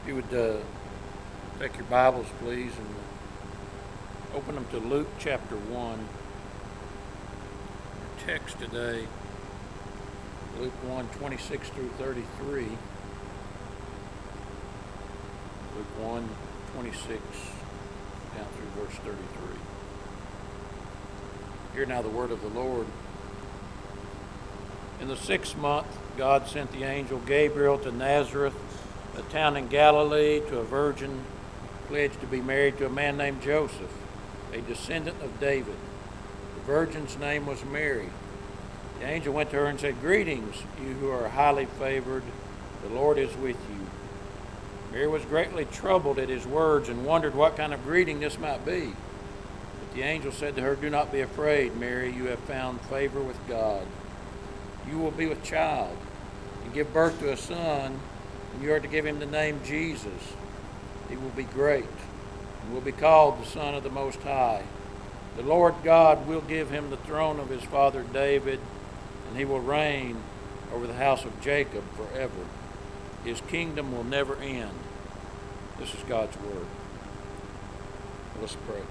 If you would take your Bibles, please, and open them to Luke chapter 1. Our text today, Luke 1, 26 through 33. Luke 1, 26 down through verse 33. Hear now the word of the Lord. In the 6th month, God sent the angel Gabriel to Nazareth, a town in Galilee, to a virgin pledged to be married to a man named Joseph, a descendant of David. The virgin's name was Mary. The angel went to her and said, "Greetings, you who are highly favored. The Lord is with you." Mary was greatly troubled at his words and wondered what kind of greeting this might be. But the angel said to her, "Do not be afraid, Mary. You have found favor with God. You will be with child and give birth to a son, and you are to give him the name Jesus. He will be great and will be called the Son of the Most High. The Lord God will give him the throne of his father David, and he will reign over the house of Jacob forever. His kingdom will never end." This is God's word. Let's pray.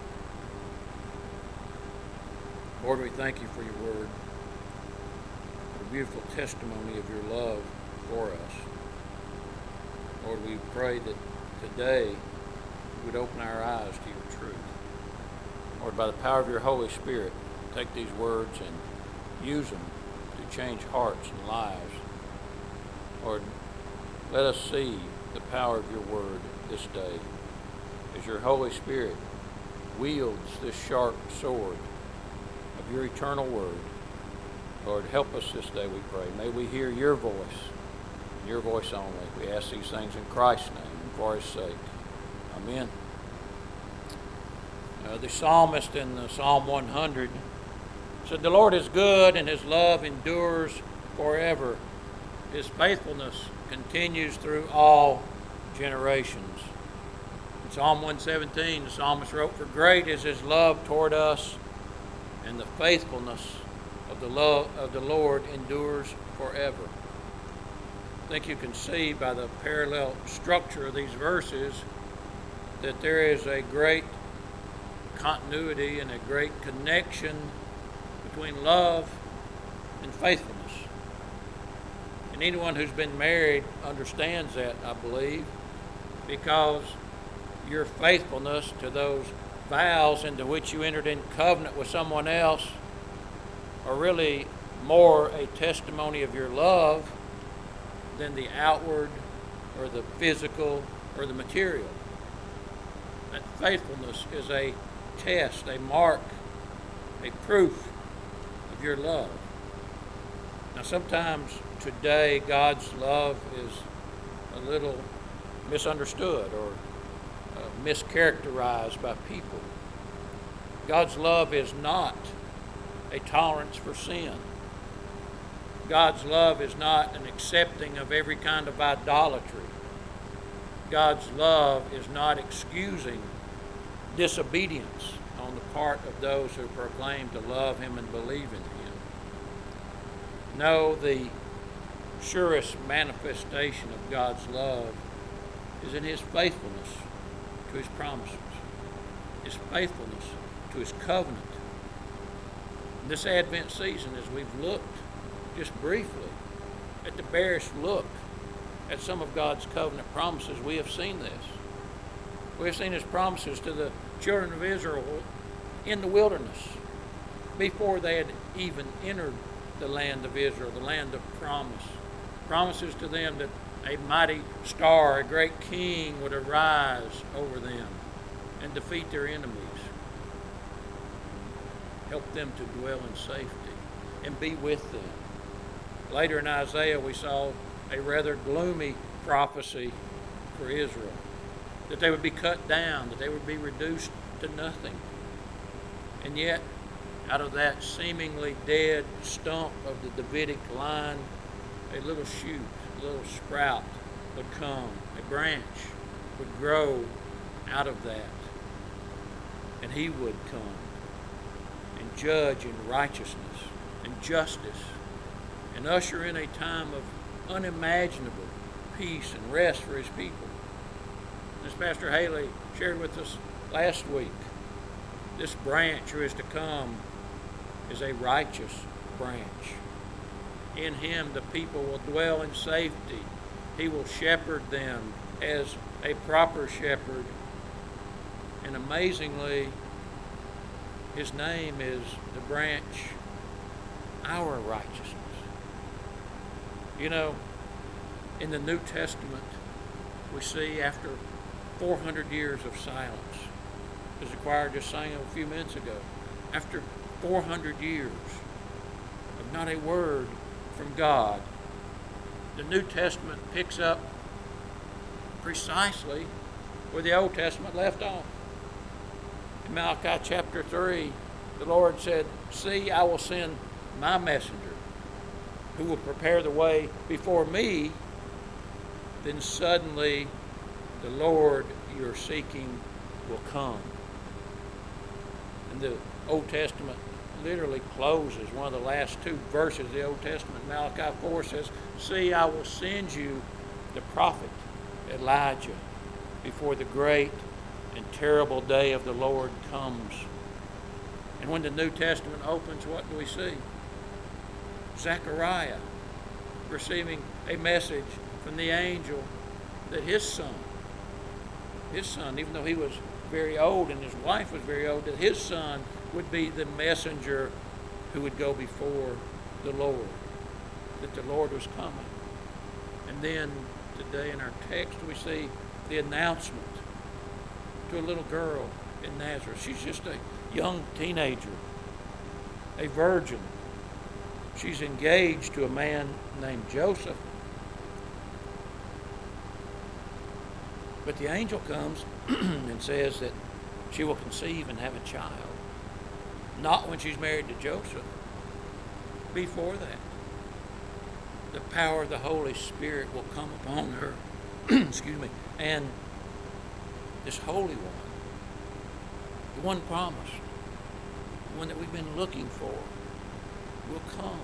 Lord, we thank you for your word, for the beautiful testimony of your love for us. Lord, we pray that today you would open our eyes to your truth. Lord, by the power of your Holy Spirit, take these words and use them to change hearts and lives. Lord, let us see the power of your word this day as your Holy Spirit wields this sharp sword of your eternal word. Lord, help us this day, we pray. May we hear your voice, your voice only. We ask these things in Christ's name and for his sake. Amen. The psalmist in Psalm 100 said, "The Lord is good and his love endures forever. His faithfulness continues through all generations." In Psalm 117, the psalmist wrote, "For great is his love toward us, and the faithfulness of the Lord endures forever." I think you can see by the parallel structure of these verses that there is a great continuity and a great connection between love and faithfulness. And anyone who's been married understands that, I believe, because your faithfulness to those vows into which you entered in covenant with someone else are really more a testimony of your love than the outward or the physical or the material. That faithfulness is a test, a mark, a proof of your love. Now sometimes today God's love is a little misunderstood or mischaracterized by people. God's love is not a tolerance for sin. God's love is not an accepting of every kind of idolatry. God's love is not excusing disobedience on the part of those who proclaim to love him and believe in him. No, the surest manifestation of God's love is in his faithfulness to his promises, his faithfulness to his covenant. In this Advent season, as we've looked just briefly at the barest look at some of God's covenant promises, we have seen this. We have seen his promises to the children of Israel in the wilderness before they had even entered the land of Israel, the land of promise. Promises to them that a mighty star, a great king, would arise over them and defeat their enemies. Help them to dwell in safety and be with them. Later in Isaiah, we saw a rather gloomy prophecy for Israel, that they would be cut down, that they would be reduced to nothing. And yet, out of that seemingly dead stump of the Davidic line, a little shoot, a little sprout would come, a branch would grow out of that, and he would come and judge in righteousness and justice and usher in a time of unimaginable peace and rest for his people. As Pastor Haley shared with us last week, this branch who is to come is a righteous branch. In him the people will dwell in safety. He will shepherd them as a proper shepherd. And amazingly, his name is the branch, our righteousness. You know, in the New Testament, we see after 400 years of silence, as the choir just sang a few minutes ago, after 400 years of not a word from God, the New Testament picks up precisely where the Old Testament left off. In Malachi chapter 3, the Lord said, "See, I will send my messenger who will prepare the way before me." Then suddenly the Lord you're seeking will come. And the Old Testament literally closes. One of the last two verses of the Old Testament, Malachi 4 says, "See, I will send you the prophet Elijah before the great and terrible day of the Lord comes." And when the New Testament opens, what do we see? Zechariah receiving a message from the angel that his son, even though he was very old and his wife was very old, that his son would be the messenger who would go before the Lord, that the Lord was coming. And then today in our text we see the announcement to a little girl in Nazareth. She's just a young teenager, a virgin. She's engaged to a man named Joseph. But the angel comes and says that she will conceive and have a child. Not when she's married to Joseph. Before that, the power of the Holy Spirit will come upon her. Excuse me. And this Holy One, the one promised, the one that we've been looking for, will come.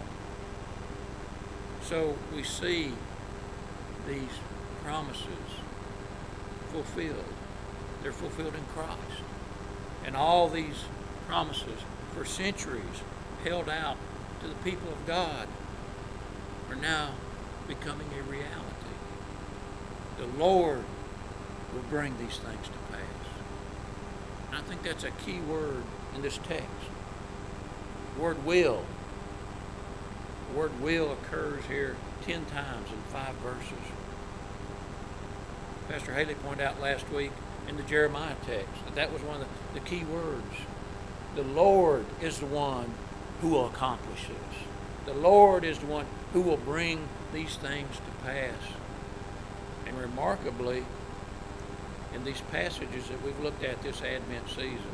So we see these promises fulfilled. They're fulfilled in Christ. And all these promises for centuries held out to the people of God are now becoming a reality. The Lord will bring these things to pass. And I think that's a key word in this text. The word will. The word will occurs here 10 times in 5 verses. Pastor Haley pointed out last week in the Jeremiah text that was one of the key words. The Lord is the one who will accomplish this. The Lord is the one who will bring these things to pass. And remarkably, in these passages that we've looked at this Advent season,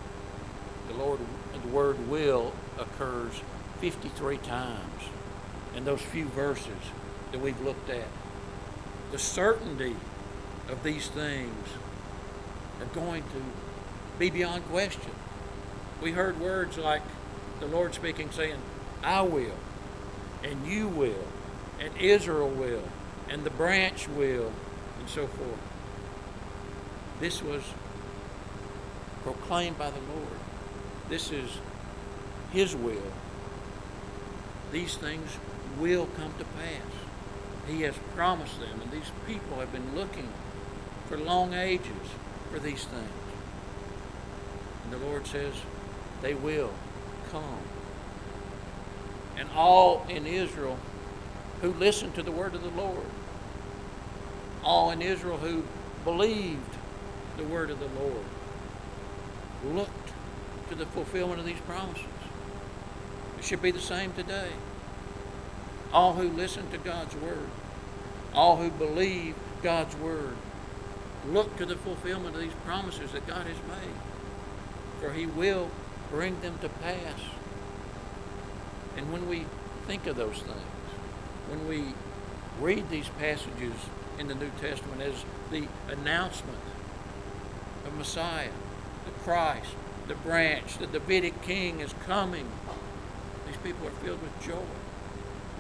the word will occurs 53 times in those few verses that we've looked at. The certainty of these things are going to be beyond question. We heard words like the Lord speaking, saying, "I will, and you will, and Israel will, and the branch will," and so forth. This was proclaimed by the Lord. This is His will. These things will come to pass. He has promised them, and these people have been looking for long ages for these things. And the Lord says they will come. And all in Israel who listened to the word of the Lord, all in Israel who believed the word of the Lord, looked to the fulfillment of these promises. It should be the same today. All who listen to God's word, all who believe God's word, look to the fulfillment of these promises that God has made, for He will bring them to pass. And when we think of those things, when we read these passages in the New Testament as the announcement of Messiah, the Christ, the branch, the Davidic king is coming, these people are filled with joy.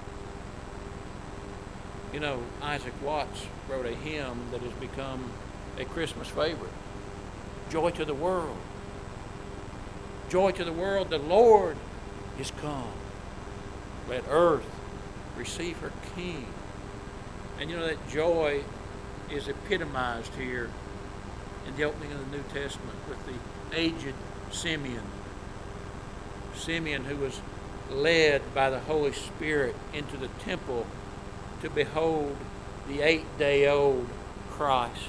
You know, Isaac Watts wrote a hymn that has become a Christmas favorite. Joy to the world. Joy to the world, the Lord is come. Let earth receive her King. And you know that joy is epitomized here in the opening of the New Testament with the aged Simeon. Simeon, who was led by the Holy Spirit into the temple to behold the 8-day-old Christ.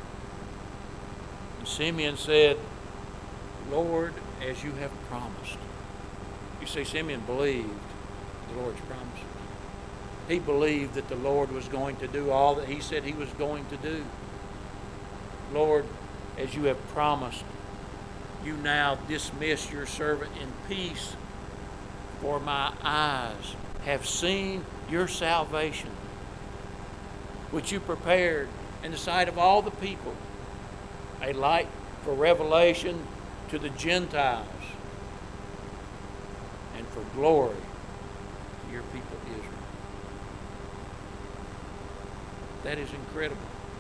And Simeon said, Lord, as you have promised. You see, Simeon believed the Lord's promises. He believed that the Lord was going to do all that he said he was going to do. Lord, as you have promised, you now dismiss your servant in peace, for my eyes have seen your salvation, which you prepared in the sight of all the people, a light for revelation to the Gentiles, and for glory to your people Israel. That is incredible.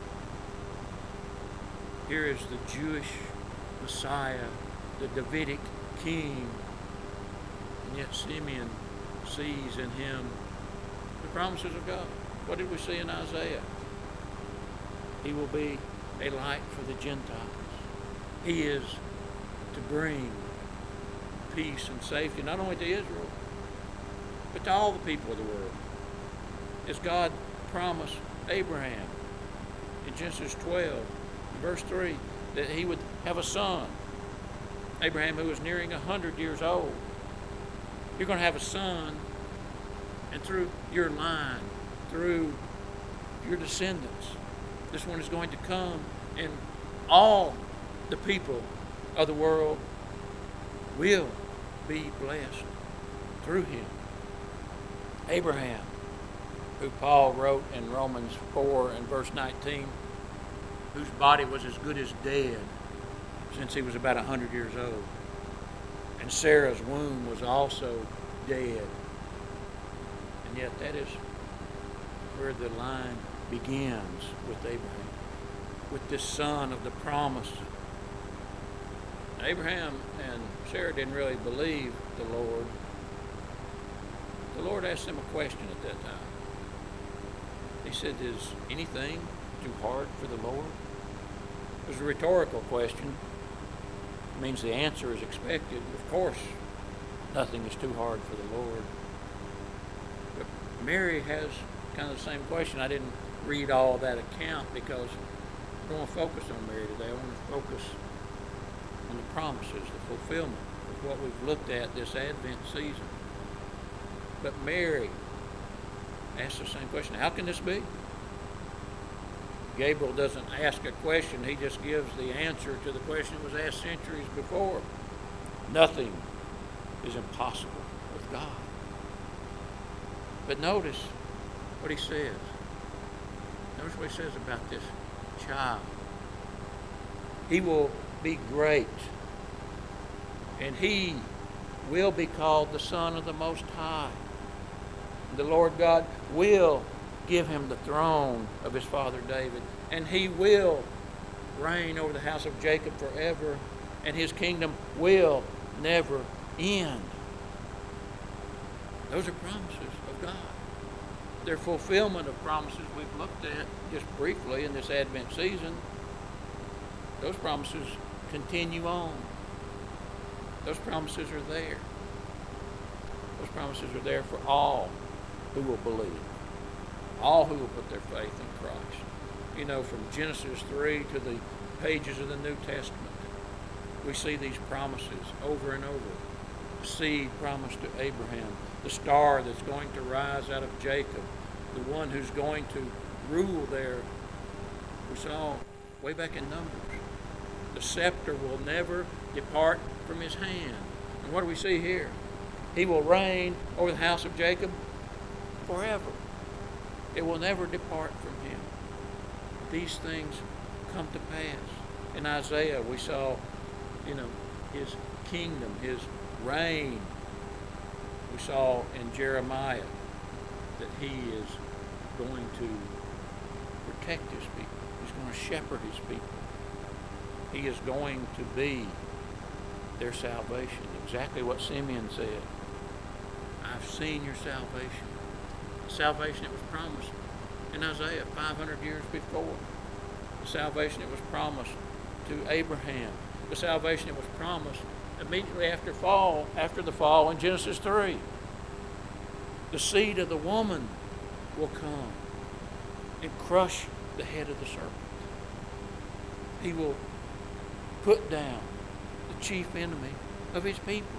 Here is the Jewish Messiah, the Davidic King, and yet Simeon sees in him the promises of God. What did we see in Isaiah? He will be a light for the Gentiles. He is to bring peace and safety not only to Israel, but to all the people of the world. As God promised Abraham in Genesis 12, verse 3, that he would have a son. Abraham, who was nearing 100 years old. You're going to have a son, and through your line, through your descendants, this one is going to come, and all the people of the world will be blessed through him. Abraham, who Paul wrote in Romans 4 and verse 19, whose body was as good as dead since he was about 100 years old. And Sarah's womb was also dead. And yet that is where the line begins with Abraham, with this son of the promise. Abraham and Sarah didn't really believe the Lord. The Lord asked them a question at that time. He said, is anything too hard for the Lord? It was a rhetorical question. It means the answer is expected. Of course, nothing is too hard for the Lord. But Mary has kind of the same question. I didn't read all of that account because I don't want to focus on Mary today. I want to focus on the promises, the fulfillment of what we've looked at this Advent season. But Mary asked the same question. How can this be? Gabriel doesn't ask a question. He just gives the answer to the question that was asked centuries before. Nothing is impossible with God. But notice what he says. Notice what he says about this child. He will be great, and he will be called the Son of the Most High. The Lord God will give him the throne of his father David, and he will reign over the house of Jacob forever, and his kingdom will never end. Those are promises of God. They're fulfillment of promises we've looked at just briefly in this Advent season. Those promises continue on. Those promises are there. Those promises are there for all who will believe, all who will put their faith in Christ. You know, from Genesis 3 to the pages of the New Testament, we see these promises over and over. The seed promised to Abraham, the star that's going to rise out of Jacob, the one who's going to rule there. We saw way back in Numbers. The scepter will never depart from his hand. And what do we see here? He will reign over the house of Jacob forever. It will never depart from him. These things come to pass. In Isaiah, we saw, his kingdom, his reign. We saw in Jeremiah that he is going to protect his people. He's going to shepherd his people. He is going to be their salvation. Exactly what Simeon said. I've seen your salvation. The salvation that was promised in Isaiah 500 years before. The salvation that was promised to Abraham. The salvation that was promised immediately after the fall in Genesis 3. The seed of the woman will come and crush the head of the serpent. He will put down the chief enemy of his people.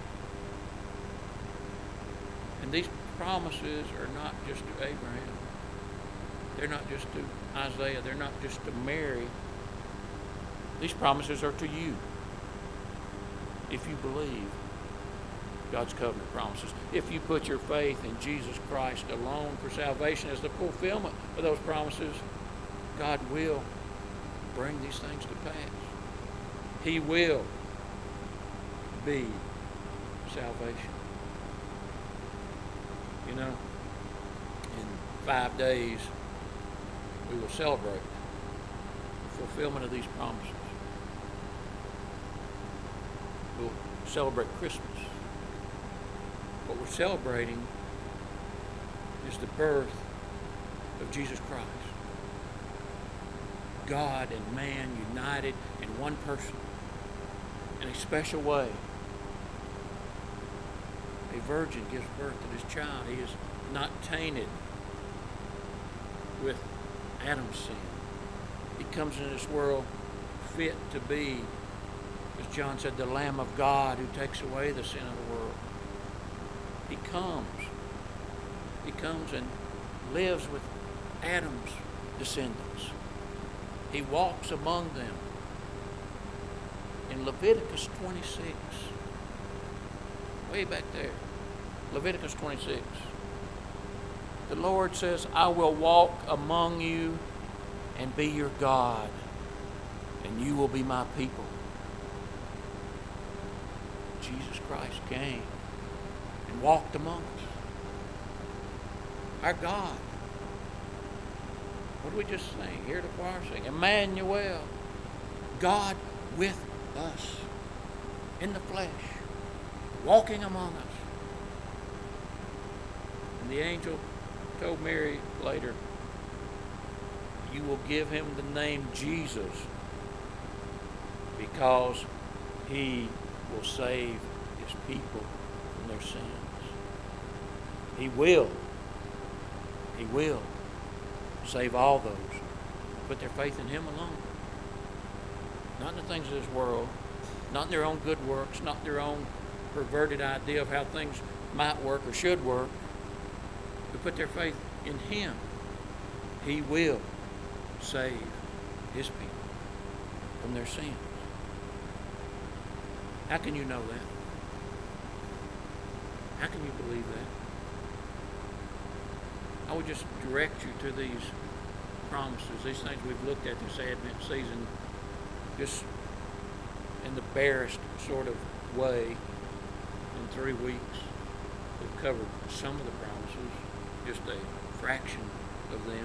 And these promises are not just to Abraham. They're not just to Isaiah. They're not just to Mary. These promises are to you. If you believe God's covenant promises. If you put your faith in Jesus Christ alone for salvation as the fulfillment of those promises, God will bring these things to pass. He will be salvation. You know, in 5 days, we will celebrate the fulfillment of these promises. We'll celebrate Christmas. What we're celebrating is the birth of Jesus Christ. God and man united in one person in a special way. A virgin gives birth to this child. He is not tainted with Adam's sin. He comes into this world fit to be, as John said, the Lamb of God who takes away the sin of the world. He comes and lives with Adam's descendants. He walks among them. In Leviticus 26, way back there, Leviticus 26, the Lord says, I will walk among you and be your God, and you will be my people. Jesus Christ came and walked among us. Our God. What did we just sing? Hear the choir sing. Emmanuel, God with us in the flesh, walking among us. And the angel told Mary later, you will give him the name Jesus because he will save his people from their sins. He will save all those who put their faith in him alone. Not in the things of this world, not in their own good works, not in their own perverted idea of how things might work or should work, but put their faith in him. He will save his people from their sins. How can you know that? How can you believe that? I would just direct you to these promises, these things we've looked at this Advent season, just in the barest sort of way. In 3 weeks, we've covered some of the promises, just a fraction of them.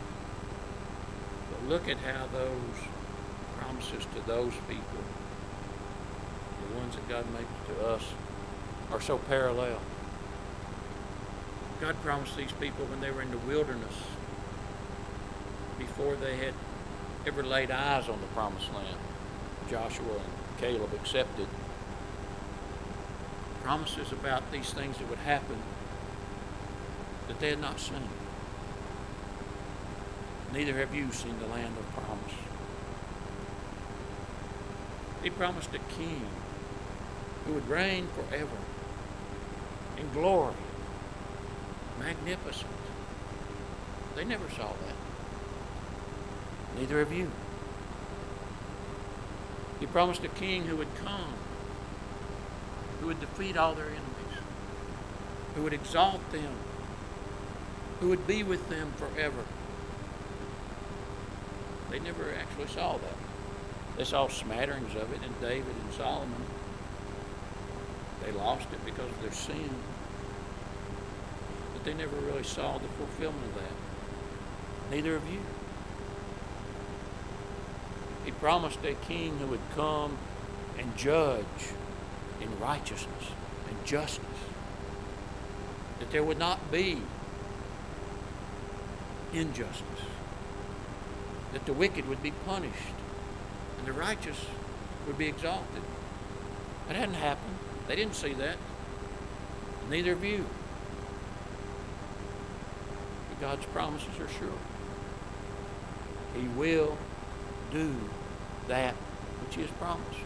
But look at how those promises to those people, the ones that God makes to us, are so parallel. God promised these people when they were in the wilderness, before they had ever laid eyes on the promised land, Joshua and Caleb accepted, promises about these things that would happen that they had not seen. Neither have you seen the land of promise. He promised a king who would reign forever in glory, magnificent. They never saw that. Neither have you. He promised a king who would come, who would defeat all their enemies, who would exalt them, who would be with them forever. They never actually saw that. They saw smatterings of it in David and Solomon. They lost it because of their sin. But they never really saw the fulfillment of that. Neither of you. promised a king who would come and judge in righteousness and justice. That there would not be injustice. That the wicked would be punished and the righteous would be exalted. That hadn't happened. They didn't see that. Neither of you. But God's promises are sure. He will do that which He has promised.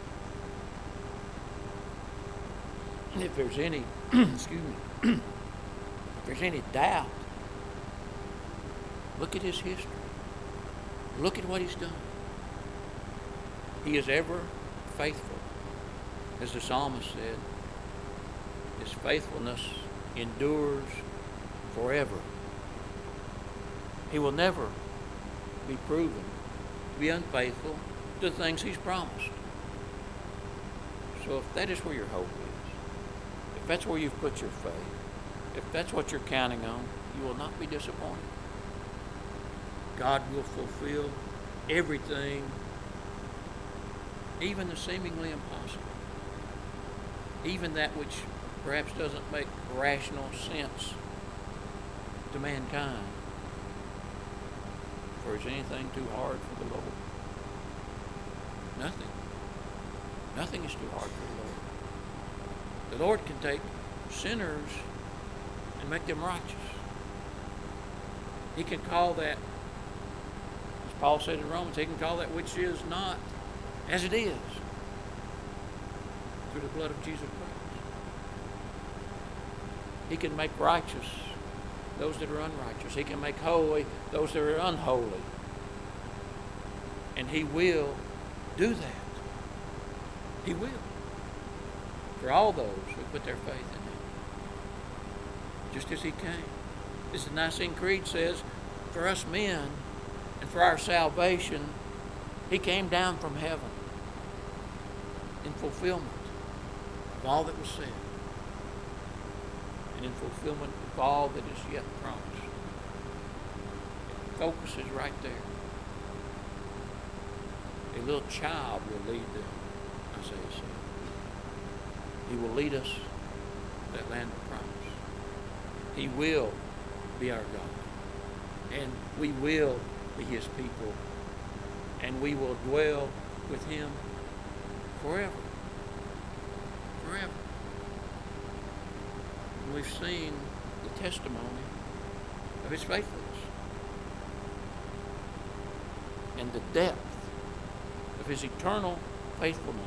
And if there's any, excuse me, if there's any doubt, look at His history. Look at what He's done. He is ever faithful. As the psalmist said, His faithfulness endures forever. He will never be proven to be unfaithful to the things He's promised. So if that is where your hope is, if that's where you've put your faith, if that's what you're counting on, you will not be disappointed. God will fulfill everything, even the seemingly impossible. Even that which perhaps doesn't make rational sense to mankind. For is anything too hard for the Lord? Nothing. Nothing is too hard for the Lord. The Lord can take sinners and make them righteous. He can call that, as Paul said in Romans, He can call that which is not as it is through the blood of Jesus Christ. He can make righteous those that are unrighteous. He can make holy those that are unholy. And He will do that. He will. For all those who put their faith in Him. Just as He came. As the Nicene Creed says, for us men and for our salvation, He came down from heaven in fulfillment of all that was said. And in fulfillment of all that is yet promised. The focus is right there. A little child will lead them, Isaiah said. He will lead us to that land of promise. He will be our God. And we will be His people. And we will dwell with Him forever. Forever. And we've seen the testimony of His faithfulness. And the depth of His eternal faithfulness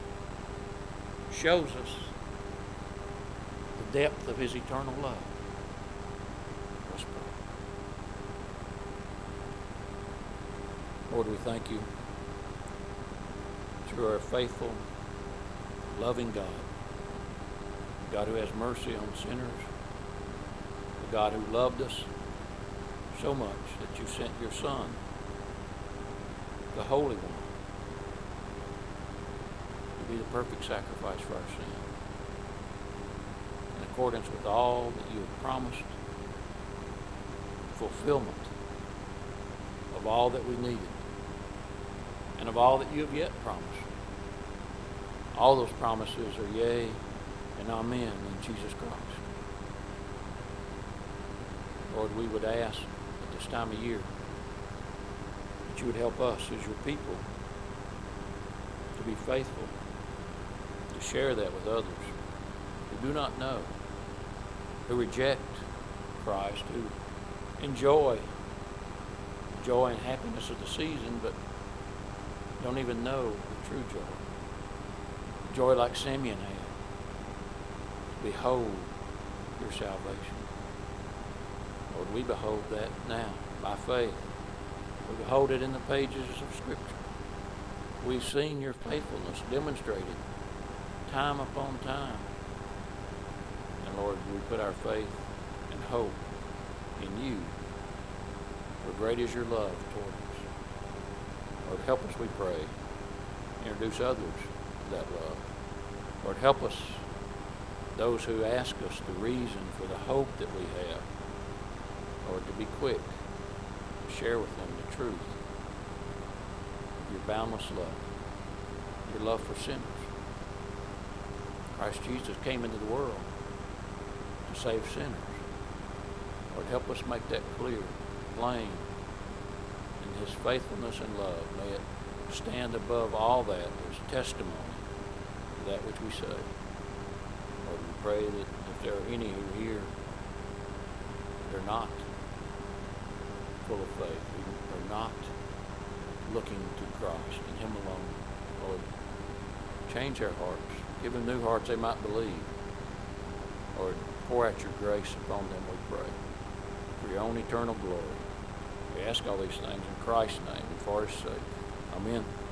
shows us the depth of His eternal love. Let's pray. Lord, we thank You that You are a faithful, loving God. A God who has mercy on sinners. A God who loved us so much that You sent Your Son, the Holy One, to be the perfect sacrifice for our sin. In accordance with all that You have promised, fulfillment of all that we needed, and of all that You have yet promised. All those promises are yea and amen in Jesus Christ. Lord, we would ask at this time of year that You would help us as Your people to be faithful, to share that with others who do not know, who reject Christ, who enjoy joy and happiness of the season, but don't even know the true joy. Joy like Simeon had. Behold Your salvation. Lord, we behold that now by faith. We behold it in the pages of Scripture. We've seen Your faithfulness demonstrated time upon time. And Lord, we put our faith and hope in You. For great is Your love toward us. Lord, help us, we pray. Introduce others to that love. Lord, help us, those who ask us the reason for the hope that we have. Lord, to be quick to share with them the truth of Your boundless love, your love for sinners. Christ Jesus came into the world to save sinners. Lord, help us make that clear, plain, and his faithfulness and love, may it stand above all that as testimony to that which we say. Lord, we pray that if there are any who hear, they're not full of faith, they're not looking to Christ and him alone. Lord, change their hearts. Give them new hearts they might believe. Lord, pour out your grace upon them, we pray, for your own eternal glory. We ask all these things in Christ's name and for his sake. Amen.